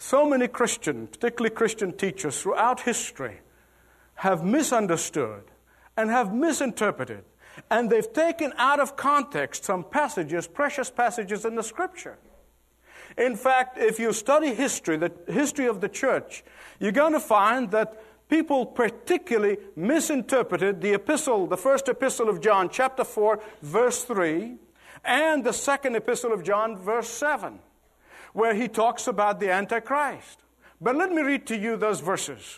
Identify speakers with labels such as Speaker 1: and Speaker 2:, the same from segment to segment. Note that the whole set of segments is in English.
Speaker 1: So many Christians, particularly Christian teachers throughout history, have misunderstood and have misinterpreted, and they've taken out of context some passages, precious passages in the Scripture. In fact, if you study history, the history of the church, you're going to find that people particularly misinterpreted the epistle, the first epistle of John, chapter 4, verse 3, and the second epistle of John, verse 7, where he talks about the Antichrist. But let me read to you those verses.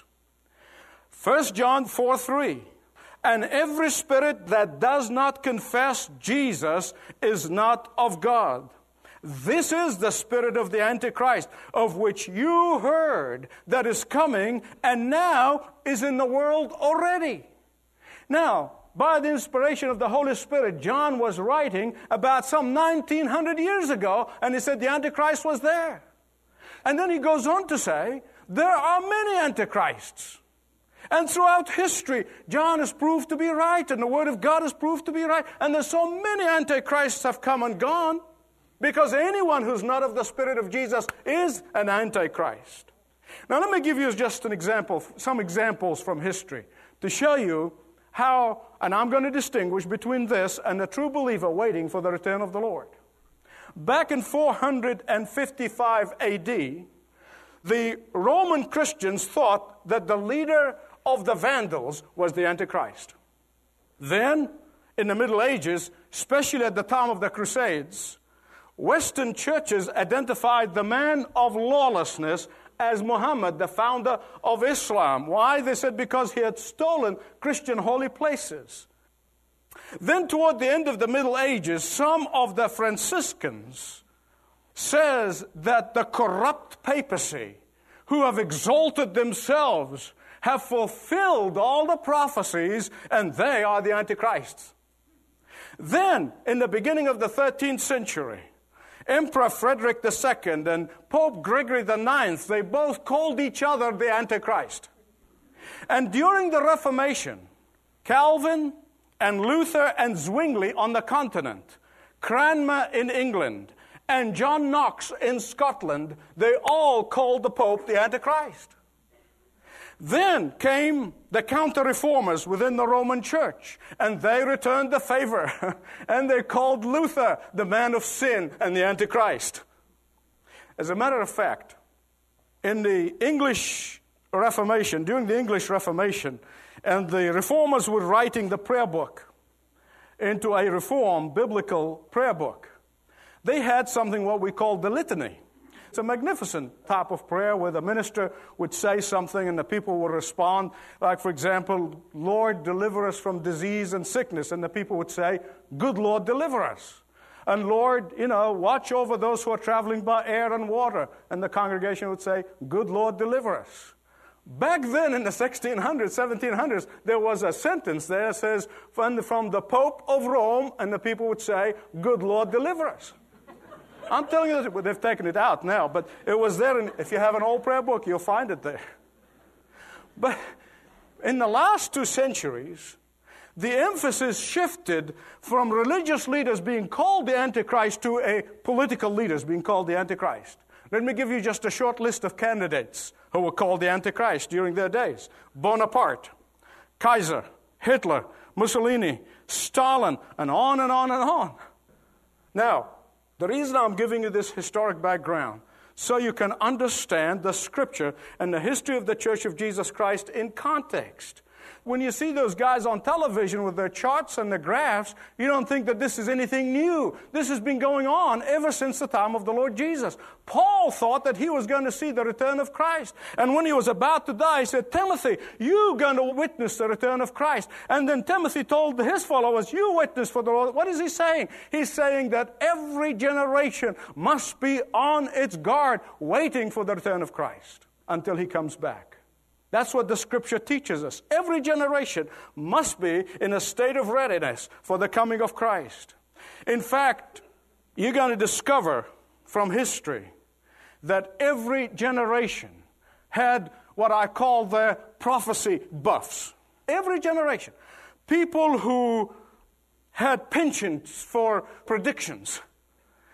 Speaker 1: 1 John 4, 3. And every spirit that does not confess Jesus is not of God. This is the spirit of the Antichrist, of which you heard that is coming and now is in the world already. Now, by the inspiration of the Holy Spirit, John was writing about some 1900 years ago, and he said the Antichrist was there. And then he goes on to say, there are many Antichrists. And throughout history, John is proved to be right, and the Word of God is proved to be right. And there's so many Antichrists have come and gone, because anyone who's not of the Spirit of Jesus is an Antichrist. Now let me give you just an example, some examples from history, to show you how, and I'm going to distinguish between this and the true believer waiting for the return of the Lord. Back in 455 A.D., the Roman Christians thought that the leader of the Vandals was the Antichrist. Then, in the Middle Ages, especially at the time of the Crusades, Western churches identified the man of lawlessness as Muhammad, the founder of Islam. Why? They said because he had stolen Christian holy places. Then toward the end of the Middle Ages, some of the Franciscans says that the corrupt papacy, who have exalted themselves, have fulfilled all the prophecies, and they are the Antichrists. Then, in the beginning of the 13th century, Emperor Frederick II and Pope Gregory IX, they both called each other the Antichrist. And during the Reformation, Calvin and Luther and Zwingli on the continent, Cranmer in England, and John Knox in Scotland, they all called the Pope the Antichrist. Then came the counter-reformers within the Roman Church, and they returned the favor, and they called Luther the man of sin and the Antichrist. As a matter of fact, in the English Reformation, during the English Reformation, and the reformers were writing the prayer book into a reform biblical prayer book, they had something what we call the litany. It's a magnificent type of prayer where the minister would say something and the people would respond. Like, for example, Lord, deliver us from disease and sickness. And the people would say, good Lord, deliver us. And Lord, watch over those who are traveling by air and water. And the congregation would say, good Lord, deliver us. Back then in the 1600s, 1700s, there was a sentence there that says, from the Pope of Rome, and the people would say, good Lord, deliver us. I'm telling you, they've taken it out now, but it was there. And if you have an old prayer book, you'll find it there. But in the last 2 centuries, the emphasis shifted from religious leaders being called the Antichrist to a political leaders being called the Antichrist. Let me give you just a short list of candidates who were called the Antichrist during their days. Bonaparte, Kaiser, Hitler, Mussolini, Stalin, and on and on and on. Now, the reason I'm giving you this historic background, so you can understand the Scripture and the history of the Church of Jesus Christ in context. When you see those guys on television with their charts and their graphs, you don't think that this is anything new. This has been going on ever since the time of the Lord Jesus. Paul thought that he was going to see the return of Christ. And when he was about to die, he said, Timothy, you're going to witness the return of Christ. And then Timothy told his followers, you witness for the Lord. What is he saying? He's saying that every generation must be on its guard, waiting for the return of Christ until he comes back. That's what the Scripture teaches us. Every generation must be in a state of readiness for the coming of Christ. In fact, you're going to discover from history that every generation had what I call their prophecy buffs. Every generation. People who had penchants for predictions.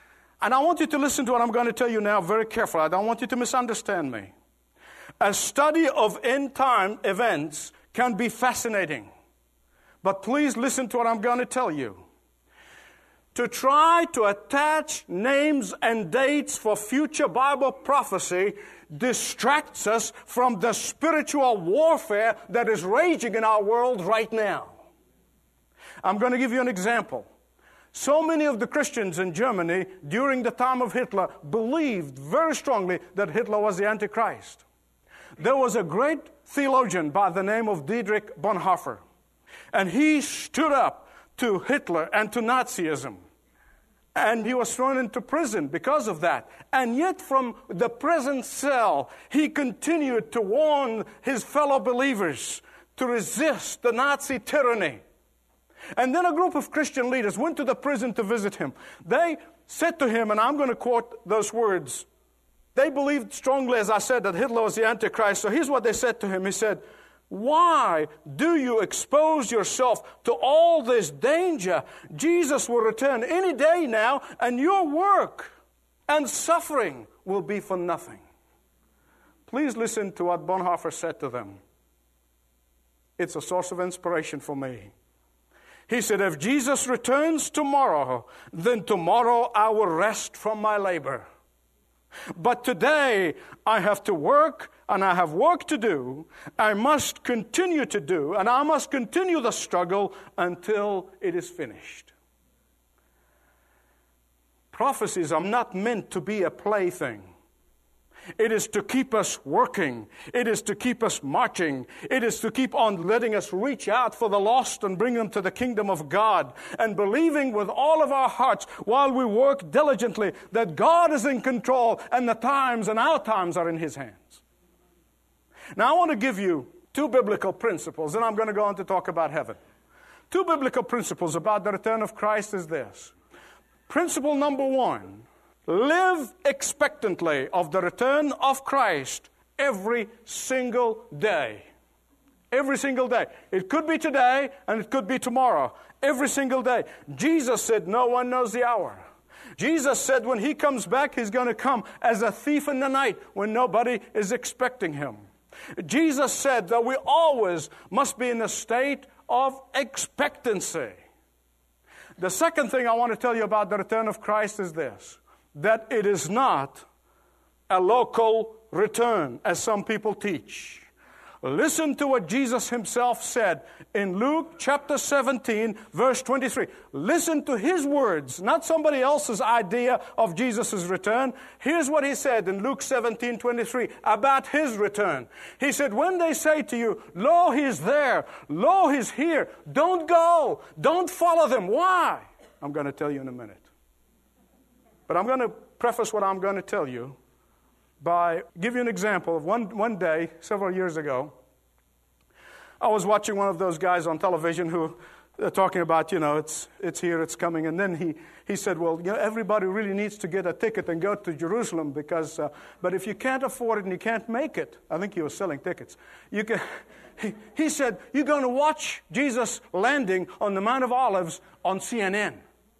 Speaker 1: And I want you to listen to what I'm going to tell you now very carefully. I don't want you to misunderstand me. A study of end-time events can be fascinating. But please listen to what I'm going to tell you. To try to attach names and dates for future Bible prophecy distracts us from the spiritual warfare that is raging in our world right now. I'm going to give you an example. So many of the Christians in Germany during the time of Hitler believed very strongly that Hitler was the Antichrist. There was a great theologian by the name of Dietrich Bonhoeffer, and he stood up to Hitler and to Nazism. And he was thrown into prison because of that. And yet from the prison cell, he continued to warn his fellow believers to resist the Nazi tyranny. And then a group of Christian leaders went to the prison to visit him. They said to him, and I'm going to quote those words, they believed strongly, as I said, that Hitler was the Antichrist. So here's what they said to him. He said, "Why do you expose yourself to all this danger? Jesus will return any day now, and your work and suffering will be for nothing." Please listen to what Bonhoeffer said to them. It's a source of inspiration for me. He said, "If Jesus returns tomorrow, then tomorrow I will rest from my labor. But today I have to work, and I have work to do. I must continue to do, and I must continue the struggle until it is finished." Prophecies are not meant to be a plaything. It is to keep us working. It is to keep us marching. It is to keep on letting us reach out for the lost and bring them to the kingdom of God, and believing with all of our hearts while we work diligently that God is in control and the times and our times are in His hands. Now I want to give you two biblical principles, and I'm going to go on to talk about heaven. Two biblical principles about the return of Christ is this. Principle number one: live expectantly of the return of Christ every single day. Every single day. It could be today and it could be tomorrow. Every single day. Jesus said no one knows the hour. Jesus said when He comes back, He's going to come as a thief in the night when nobody is expecting Him. Jesus said that we always must be in a state of expectancy. The second thing I want to tell you about the return of Christ is this: that it is not a local return, as some people teach. Listen to what Jesus Himself said in Luke chapter 17, verse 23. Listen to His words, not somebody else's idea of Jesus' return. Here's what He said in Luke 17, 23 about His return. He said, "When they say to you, 'Lo, He's there, lo, He's here,' don't go, don't follow them." Why? I'm going to tell you in a minute. But I'm going to preface what I'm going to tell you by give you an example of one day, several years ago. I was watching one of those guys on television who are talking about, it's here, it's coming. And then he said, well, everybody really needs to get a ticket and go to Jerusalem because, but if you can't afford it and you can't make it, I think he was selling tickets. He said, you're going to watch Jesus landing on the Mount of Olives on CNN.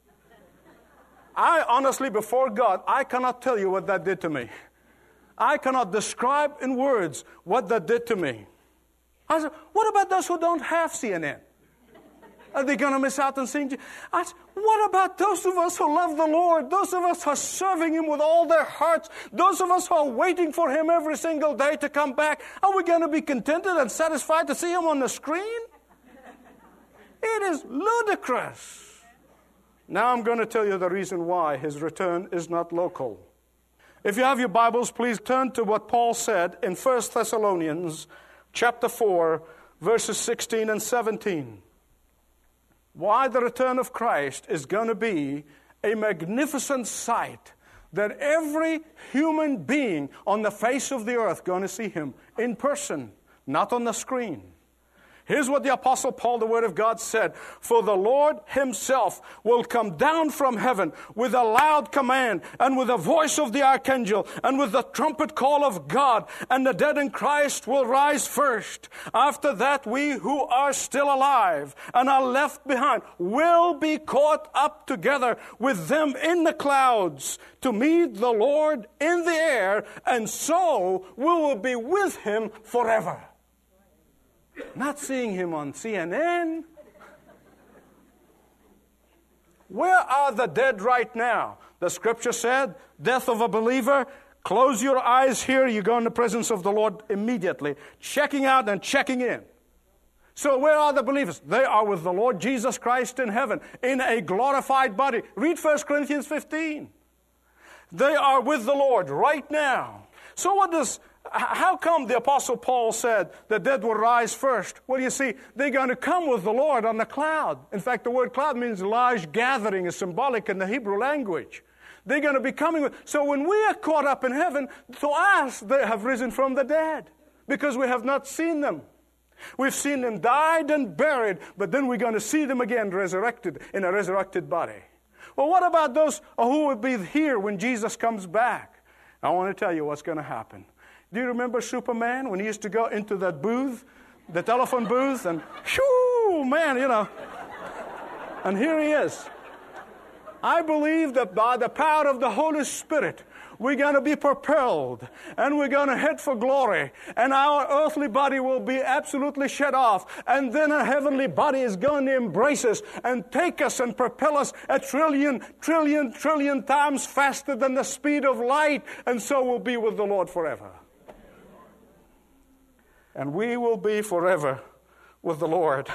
Speaker 1: I honestly, before God, I cannot tell you what that did to me. I cannot describe in words what that did to me. I said, what about those who don't have CNN? Are they going to miss out on seeing Jesus? I said, what about those of us who love the Lord? Those of us who are serving Him with all their hearts? Those of us who are waiting for Him every single day to come back? Are we going to be contented and satisfied to see Him on the screen? It is ludicrous. Now I'm going to tell you the reason why His return is not local. If you have your Bibles, please turn to what Paul said in 1 Thessalonians chapter 4, verses 16 and 17. Why the return of Christ is going to be a magnificent sight that every human being on the face of the earth going to see Him in person, not on the screen. Here's what the Apostle Paul, the Word of God, said. For the Lord himself will come down from heaven with a loud command, and with the voice of the archangel, and with the trumpet call of God, and the dead in Christ will rise first. After that, we who are still alive and are left behind will be caught up together with them in the clouds to meet the Lord in the air, and so we will be with him forever. Not seeing him on CNN. Where are the dead right now? The scripture said, death of a believer, close your eyes here, you go in the presence of the Lord immediately, checking out and checking in. So where are the believers? They are with the Lord Jesus Christ in heaven, in a glorified body. Read 1 Corinthians 15. They are with the Lord right now. So how come the Apostle Paul said the dead will rise first? Well, you see, they're going to come with the Lord on the cloud. In fact, the word cloud means large gathering, is symbolic in the Hebrew language. They're going to be coming with. So when we are caught up in heaven, to us, they have risen from the dead, because we have not seen them. We've seen them died and buried, but then we're going to see them again resurrected in a resurrected body. Well, what about those who will be here when Jesus comes back? I want to tell you what's going to happen. Do you remember Superman when he used to go into that booth, the telephone booth, and shoo, man, and here he is. I believe that by the power of the Holy Spirit, we're going to be propelled, and we're going to head for glory, and our earthly body will be absolutely shut off, and then a heavenly body is going to embrace us and take us and propel us a trillion times faster than the speed of light, and so we'll be with the Lord forever. And we will be forever with the Lord.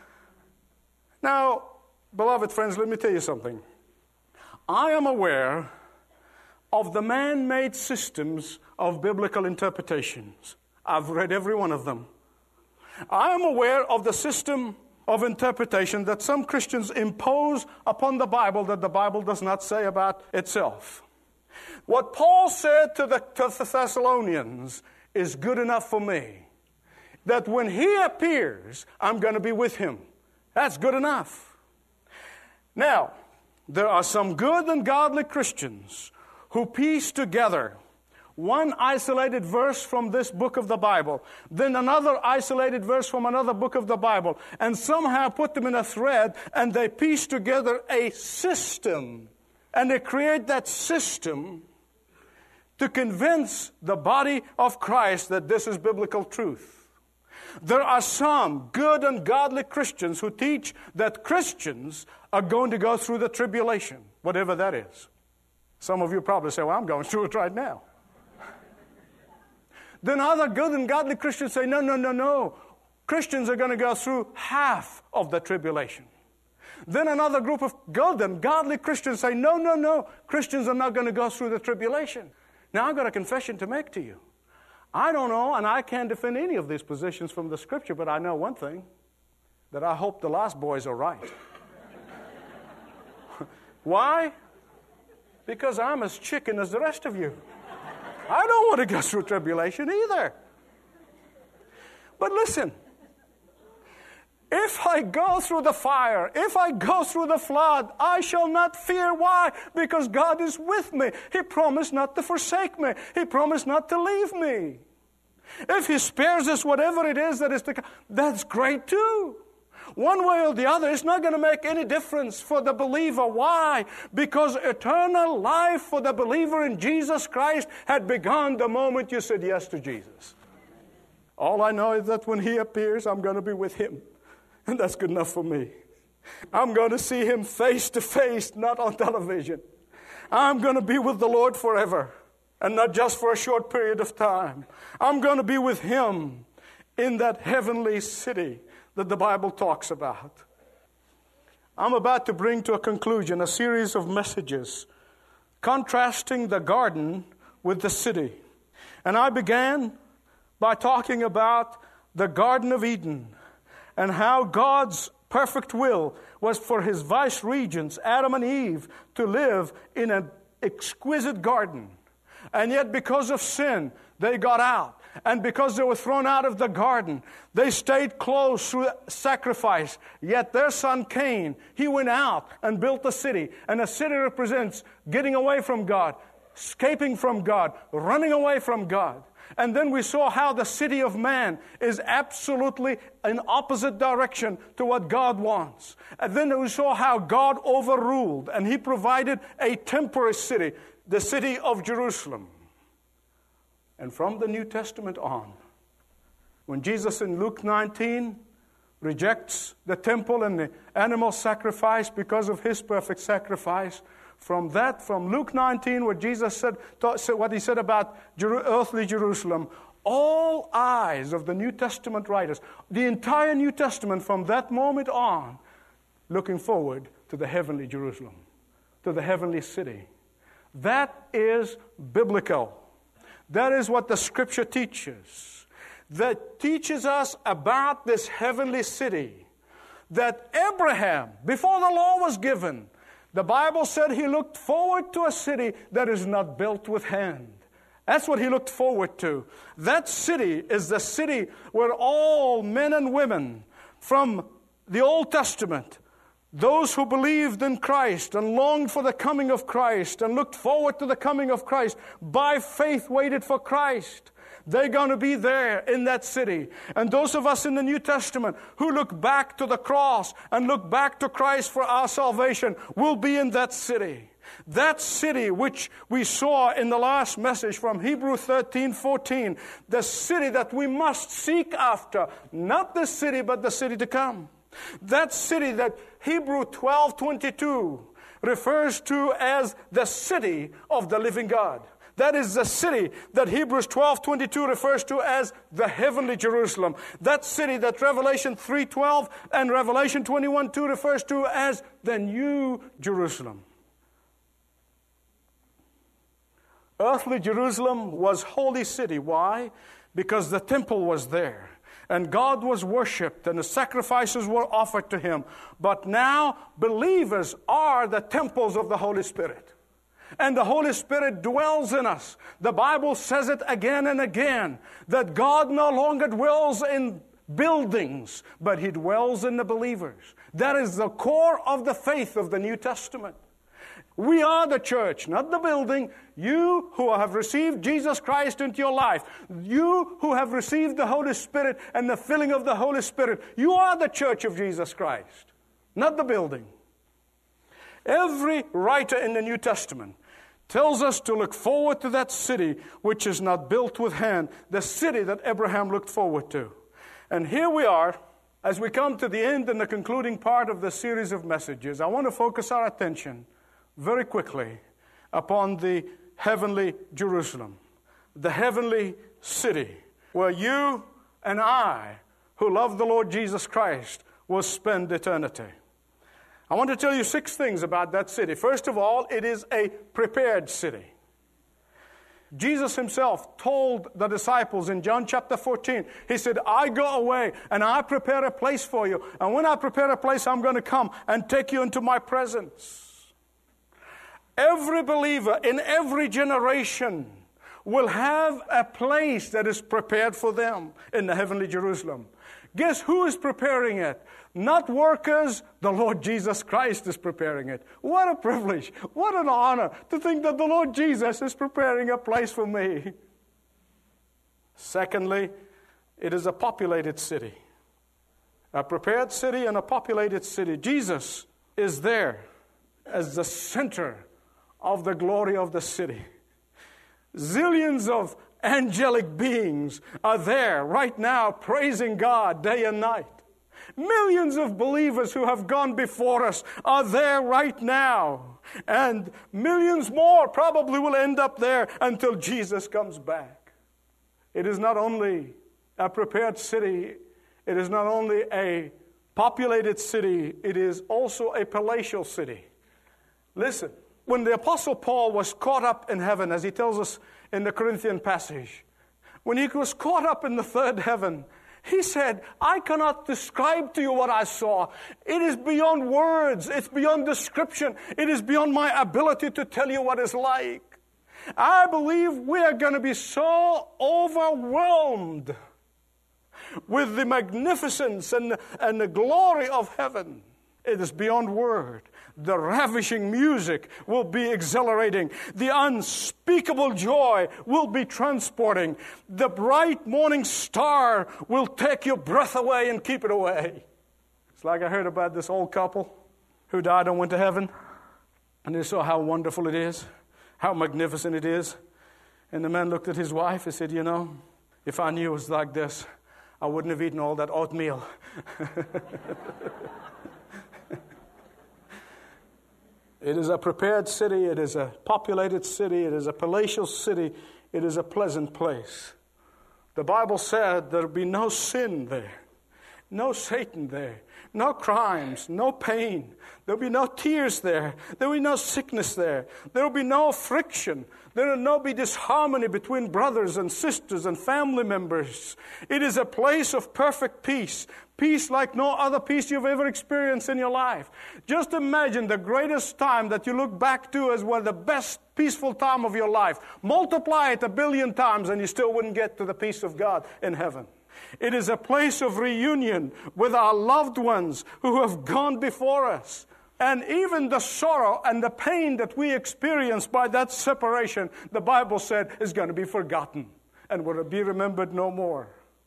Speaker 1: Now, beloved friends, let me tell you something. I am aware of the man-made systems of biblical interpretations. I've read every one of them. I am aware of the system of interpretation that some Christians impose upon the Bible that the Bible does not say about itself. What Paul said to the Thessalonians is good enough for me. That when he appears, I'm going to be with him. That's good enough. Now, there are some good and godly Christians who piece together one isolated verse from this book of the Bible, then another isolated verse from another book of the Bible, and somehow put them in a thread, and they piece together a system. And they create that system to convince the body of Christ that this is biblical truth. There are some good and godly Christians who teach that Christians are going to go through the tribulation, whatever that is. Some of you probably say, well, I'm going through it right now. Then other good and godly Christians say, no. Christians are going to go through half of the tribulation. Then another group of good and godly Christians say, no. Christians are not going to go through the tribulation. Now, I've got a confession to make to you. I don't know, and I can't defend any of these positions from the Scripture, but I know one thing, that I hope the last boys are right. Why? Because I'm as chicken as the rest of you. I don't want to go through tribulation either. But listen, if I go through the fire, if I go through the flood, I shall not fear. Why? Because God is with me. He promised not to forsake me. He promised not to leave me. If He spares us whatever it is that is to come, that's great too. One way or the other, it's not going to make any difference for the believer. Why? Because eternal life for the believer in Jesus Christ had begun the moment you said yes to Jesus. All I know is that when He appears, I'm going to be with Him. And that's good enough for me. I'm going to see Him face to face, not on television. I'm going to be with the Lord forever, and not just for a short period of time. I'm going to be with Him in that heavenly city that the Bible talks about. I'm about to bring to a conclusion a series of messages contrasting the garden with the city. And I began by talking about the Garden of Eden and how God's perfect will was for His vice regents, Adam and Eve, to live in an exquisite garden. And yet because of sin, they got out. And because they were thrown out of the garden, they stayed close through sacrifice. Yet their son Cain, he went out and built a city. And a city represents getting away from God, escaping from God, running away from God. And then we saw how the city of man is absolutely in opposite direction to what God wants. And then we saw how God overruled, and He provided a temporary city, the city of Jerusalem. And from the New Testament on, when Jesus in Luke 19 rejects the temple and the animal sacrifice because of His perfect sacrifice, from Luke 19, what Jesus said, what He said about earthly Jerusalem, all eyes of the New Testament writers, the entire New Testament from that moment on, looking forward to the heavenly Jerusalem, to the heavenly city. That is biblical. That is what the Scripture teaches. That teaches us about this heavenly city. That Abraham, before the law was given, the Bible said he looked forward to a city that is not built with hand. That's what he looked forward to. That city is the city where all men and women from the Old Testament, those who believed in Christ and longed for the coming of Christ and looked forward to the coming of Christ, by faith waited for Christ. They're going to be there in that city. And those of us in the New Testament who look back to the cross and look back to Christ for our salvation will be in that city. That city which we saw in the last message from Hebrews 13:14, the city that we must seek after, not the city but the city to come. That city that Hebrews 12:22 refers to as the city of the living God. That is the city that Hebrews 12:22 refers to as the heavenly Jerusalem. That city that Revelation 3:12 and Revelation 21:2 refers to as the new Jerusalem. Earthly Jerusalem was holy city. Why? Because the temple was there. And God was worshipped, and the sacrifices were offered to Him. But now, believers are the temples of the Holy Spirit. And the Holy Spirit dwells in us. The Bible says it again and again, that God no longer dwells in buildings, but He dwells in the believers. That is the core of the faith of the New Testament. We are the church, not the building. You who have received Jesus Christ into your life, you who have received the Holy Spirit and the filling of the Holy Spirit, you are the church of Jesus Christ, not the building. Every writer in the New Testament tells us to look forward to that city which is not built with hand, the city that Abraham looked forward to. And here we are, as we come to the end and the concluding part of the series of messages. I want to focus our attention very quickly upon the heavenly Jerusalem, the heavenly city, where you and I, who love the Lord Jesus Christ, will spend eternity. I want to tell you 6 things about that city. First of all, it is a prepared city. Jesus Himself told the disciples in John chapter 14, He said, I go away and I prepare a place for you. And when I prepare a place, I'm going to come and take you into my presence. Every believer in every generation will have a place that is prepared for them in the heavenly Jerusalem. Guess who is preparing it? Not workers, the Lord Jesus Christ is preparing it. What a privilege, what an honor to think that the Lord Jesus is preparing a place for me. Secondly, it is a populated city. A prepared city and a populated city. Jesus is there as the center of the glory of the city. Zillions of angelic beings are there right now praising God day and night. Millions of believers who have gone before us are there right now. And millions more probably will end up there until Jesus comes back. It is not only a prepared city, it is not only a populated city, it is also a palatial city. Listen, when the Apostle Paul was caught up in heaven, as he tells us in the Corinthian passage, when he was caught up in the third heaven, he said, I cannot describe to you what I saw. It is beyond words. It's beyond description. It is beyond my ability to tell you what it's like. I believe we are going to be so overwhelmed with the magnificence and the glory of heaven. It is beyond word. The ravishing music will be exhilarating. The unspeakable joy will be transporting. The bright morning star will take your breath away and keep it away. It's like I heard about this old couple who died and went to heaven. And they saw how wonderful it is, how magnificent it is. And the man looked at his wife and said, if I knew it was like this, I wouldn't have eaten all that oatmeal. It is a prepared city. It is a populated city. It is a palatial city. It is a pleasant place. The Bible said there will be no sin there, no Satan there, no crimes, no pain. There will be no tears there. There will be no sickness there. There will be no friction. There will not be disharmony between brothers and sisters and family members. It is a place of perfect peace. Peace like no other peace you've ever experienced in your life. Just imagine the greatest time that you look back to as the best peaceful time of your life. Multiply it 1 billion times and you still wouldn't get to the peace of God in heaven. It is a place of reunion with our loved ones who have gone before us. And even the sorrow and the pain that we experience by that separation, the Bible said, is going to be forgotten and will be remembered no more.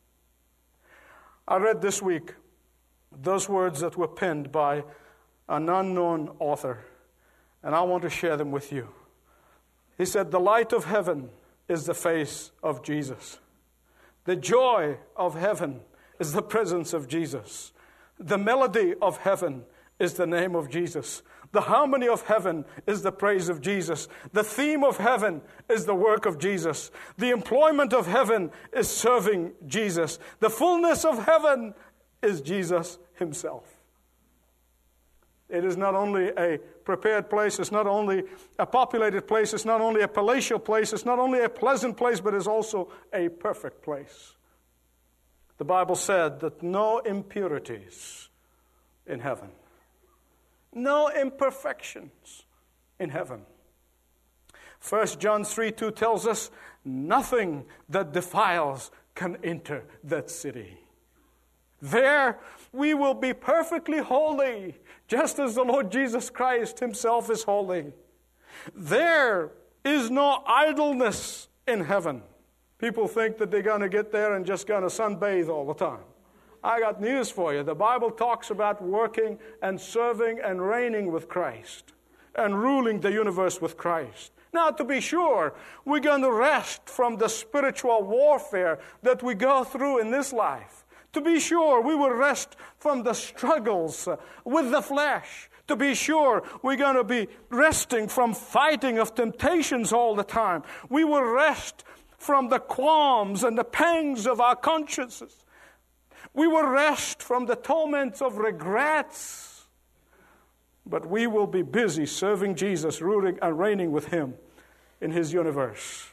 Speaker 1: I read this week those words that were penned by an unknown author, and I want to share them with you. He said, "The light of heaven is the face of Jesus. The joy of heaven is the presence of Jesus. The melody of heaven is the name of Jesus. The harmony of heaven is the praise of Jesus. The theme of heaven is the work of Jesus. The employment of heaven is serving Jesus. The fullness of heaven is Jesus himself." It is not only a prepared place, it's not only a populated place, it's not only a palatial place, it's not only a pleasant place, but it's also a perfect place. The Bible said that no impurities in heaven. No imperfections in heaven. 1 John 3:2 tells us nothing that defiles can enter that city. There we will be perfectly holy, just as the Lord Jesus Christ himself is holy. There is no idleness in heaven. People think that they're going to get there and just going to sunbathe all the time. I got news for you. The Bible talks about working and serving and reigning with Christ and ruling the universe with Christ. Now, to be sure, we're going to rest from the spiritual warfare that we go through in this life. To be sure, we will rest from the struggles with the flesh. To be sure, we're going to be resting from fighting of temptations all the time. We will rest from the qualms and the pangs of our consciences. We will rest from the torments of regrets. But we will be busy serving Jesus, ruling and reigning with him in his universe.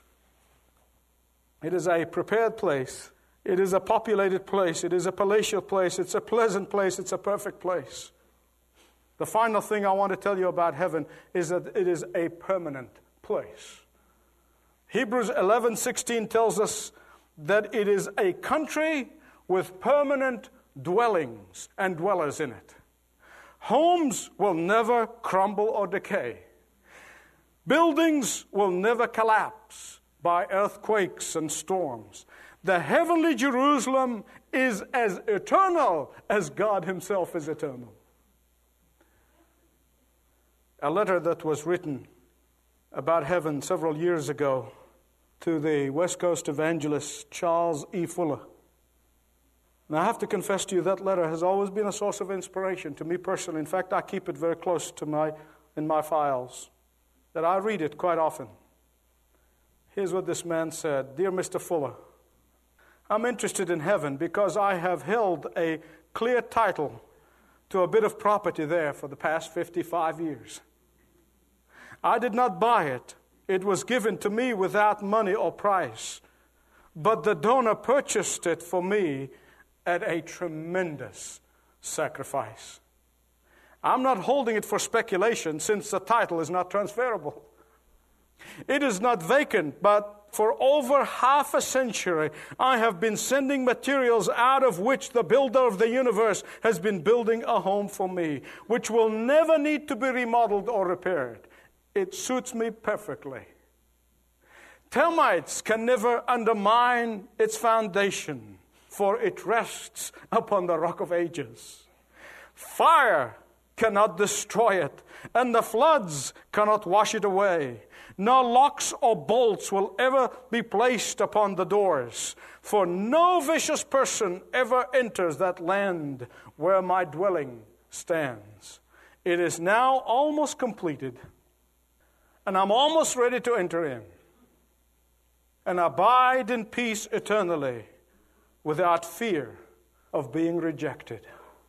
Speaker 1: It is a prepared place. It is a populated place. It is a palatial place. It's a pleasant place. It's a perfect place. The final thing I want to tell you about heaven is that it is a permanent place. Hebrews 11:16 tells us that it is a country with permanent dwellings and dwellers in it. Homes will never crumble or decay. Buildings will never collapse by earthquakes and storms. The heavenly Jerusalem is as eternal as God himself is eternal. A letter that was written about heaven several years ago to the West Coast evangelist Charles E. Fuller. And I have to confess to you that letter has always been a source of inspiration to me personally. In fact, I keep it very close to in my files, that I read it quite often. Here's what this man said. "Dear Mr. Fuller, I'm interested in heaven because I have held a clear title to a bit of property there for the past 55 years. I did not buy it. It was given to me without money or price. But the donor purchased it for me at a tremendous sacrifice. I'm not holding it for speculation since the title is not transferable. It is not vacant, but for over half a century, I have been sending materials out of which the builder of the universe has been building a home for me, which will never need to be remodeled or repaired. It suits me perfectly. Termites can never undermine its foundation, for it rests upon the rock of ages. Fire cannot destroy it, and the floods cannot wash it away. No locks or bolts will ever be placed upon the doors, for no vicious person ever enters that land where my dwelling stands. It is now almost completed, and I'm almost ready to enter in and abide in peace eternally without fear of being rejected.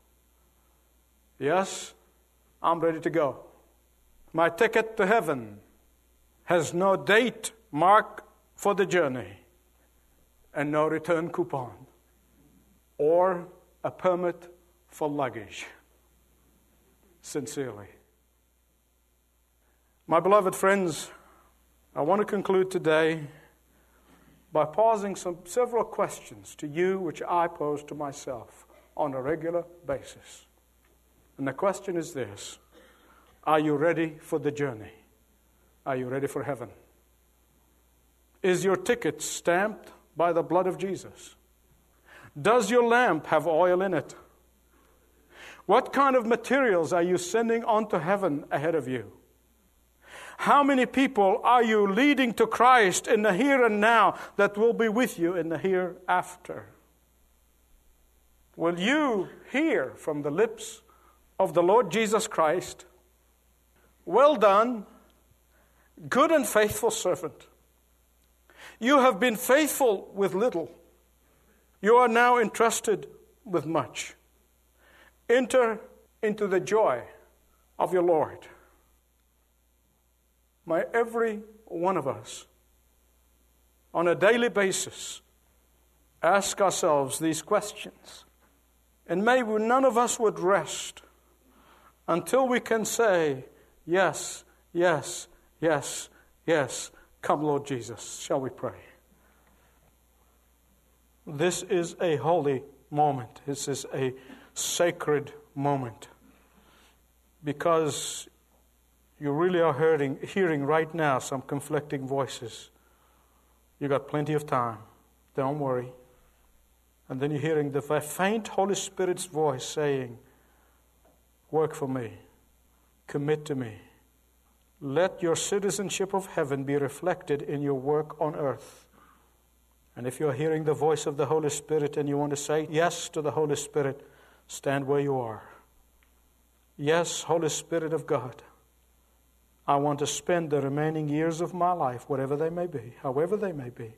Speaker 1: Yes, I'm ready to go. My ticket to heaven has no date marked for the journey and no return coupon or a permit for luggage. Sincerely. My beloved friends, I want to conclude today by posing several questions to you which I pose to myself on a regular basis. And the question is this: are you ready for the journey? Are you ready for heaven? Is your ticket stamped by the blood of Jesus? Does your lamp have oil in it? What kind of materials are you sending on to heaven ahead of you? How many people are you leading to Christ in the here and now that will be with you in the hereafter? Will you hear from the lips of the Lord Jesus Christ, "Well done, good and faithful servant. You have been faithful with little. You are now entrusted with much. Enter into the joy of your Lord"? May every one of us, on a daily basis, ask ourselves these questions. And may none of us would rest until we can say, "Yes, yes, yes, yes. Come, Lord Jesus." Shall we pray? This is a holy moment. This is a sacred moment, because you really are hearing right now some conflicting voices. You got plenty of time. Don't worry. And then you're hearing the faint Holy Spirit's voice saying, "Work for me. Commit to me. Let your citizenship of heaven be reflected in your work on earth." And if you're hearing the voice of the Holy Spirit and you want to say yes to the Holy Spirit, stand where you are. Yes, Holy Spirit of God, I want to spend the remaining years of my life, whatever they may be, however they may be,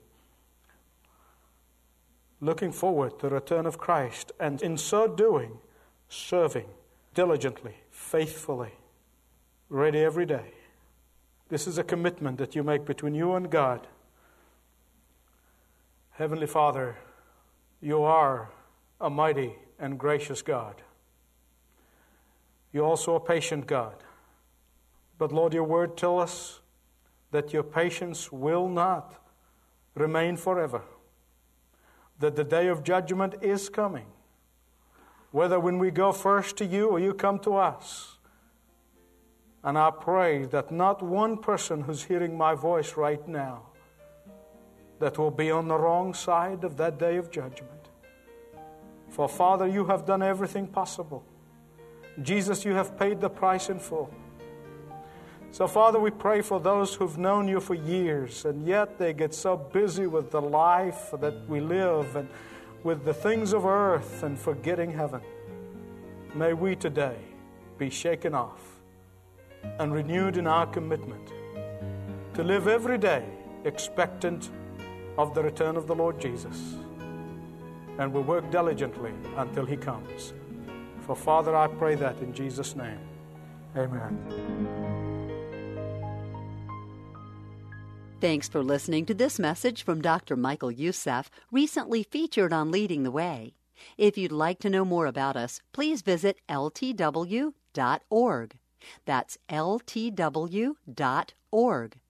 Speaker 1: looking forward to the return of Christ, and in so doing, serving diligently, faithfully, ready every day. This is a commitment that you make between you and God. Heavenly Father, you are a mighty and gracious God. You're also a patient God. But Lord, your word tells us that your patience will not remain forever, that the day of judgment is coming, whether when we go first to you or you come to us. And I pray that not one person who's hearing my voice right now that will be on the wrong side of that day of judgment. For Father, you have done everything possible. Jesus, you have paid the price in full. So, Father, we pray for those who've known you for years, and yet they get so busy with the life that we live and with the things of earth and forgetting heaven. May we today be shaken off and renewed in our commitment to live every day expectant of the return of the Lord Jesus. And we'll work diligently until He comes. For, Father, I pray that in Jesus' name. Amen.
Speaker 2: Thanks for listening to this message from Dr. Michael Youssef, recently featured on Leading the Way. If you'd like to know more about us, please visit ltw.org. That's ltw.org.